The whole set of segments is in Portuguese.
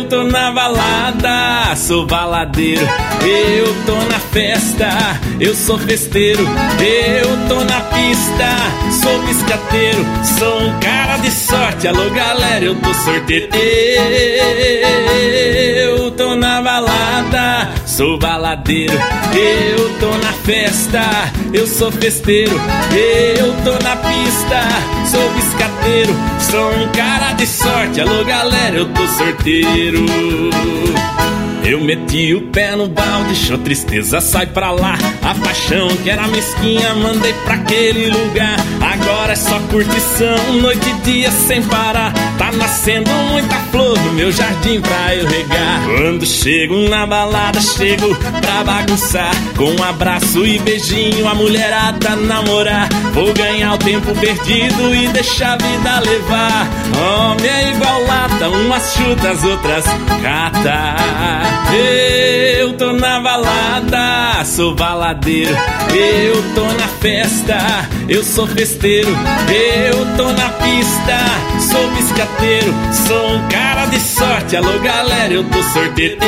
Eu tô na balada, sou baladeiro. Eu tô na festa, eu sou festeiro. Eu tô na pista, sou biscateiro. Sou um cara de sorte, alô galera, eu tô sorteiro. Eu tô na balada, sou baladeiro. Eu tô na festa, eu sou festeiro. Eu tô na pista, sou biscateiro. Sou um cara de sorte, alô galera, eu tô sorteiro. Eu meti o pé no balde, show tristeza, sai pra lá. A paixão que era mesquinha, mandei pra aquele lugar. Agora é só curtição, noite e dia sem parar. Tá nascendo muita flor no meu jardim pra eu regar. Quando chego na balada, chego pra bagunçar. Com um abraço e beijinho, a mulherada namorar. Vou ganhar o tempo perdido e deixar a vida levar. Homem é igual lata, umas chuta, as outras cata. Eu tô na balada, sou baladeiro. Eu tô na festa, eu sou festeiro. Eu tô na pista, sou biscateiro. Sou um cara de sorte, alô galera, eu tô sorteiro.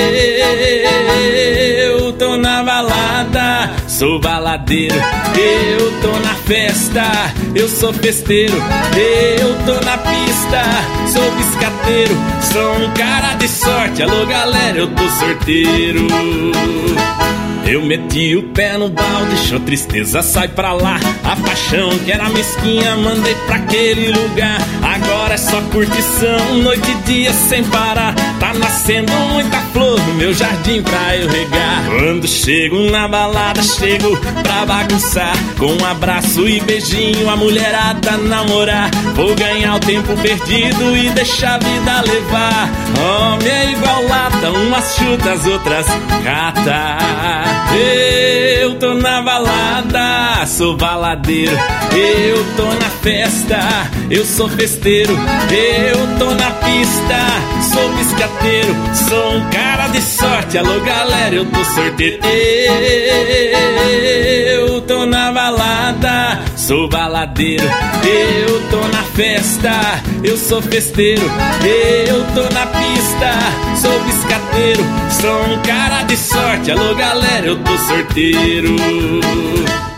Eu tô na balada, sou baladeiro. Eu tô na festa, eu sou festeiro. Eu tô na pista, sou biscateiro. Sou um cara de sorte, alô galera, eu tô sorteiro. Eu meti o pé no balde, show tristeza, sai pra lá. A paixão que era mesquinha, mandei pra aquele lugar. Agora é só curtição, noite e dia sem parar. Tá nascendo muita flor no meu jardim pra eu regar. Quando chego na balada, chego pra bagunçar. Com um abraço e beijinho, a mulherada namorar. Vou ganhar o tempo perdido e deixar a vida levar. Homem é igual lata, umas chuta, as outras cata. Eu tô na balada, sou baladeiro. Eu tô na festa, eu sou festeiro. Eu tô na pista, sou biscateiro. Sou um cara de sorte, alô galera, eu tô sorteiro. Eu tô na balada, sou baladeiro. Eu tô na festa, eu sou festeiro. Eu tô na pista, sou biscateiro. Sou um cara de sorte, alô galera, eu tô sorteiro.